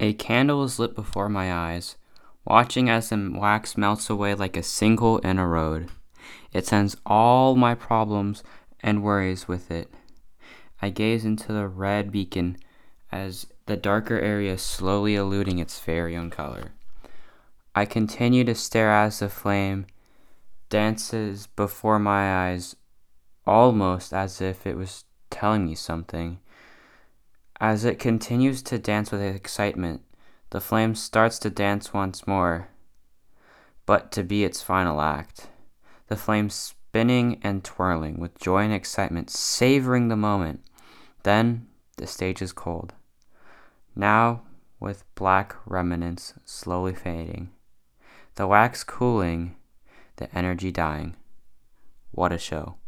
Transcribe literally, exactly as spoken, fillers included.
A candle is lit before my eyes, watching as the wax melts away like a single in a road. It sends all my problems and worries with it. I gaze into the red beacon as the darker area is slowly eluding its very own color. I continue to stare as the flame dances before my eyes, almost as if it was telling me something. As it continues to dance with excitement, the flame starts to dance once more, but to be its final act. The flame spinning and twirling with joy and excitement, savoring the moment. Then the stage is cold, now with black remnants slowly fading. The wax cooling, the energy dying. What a show.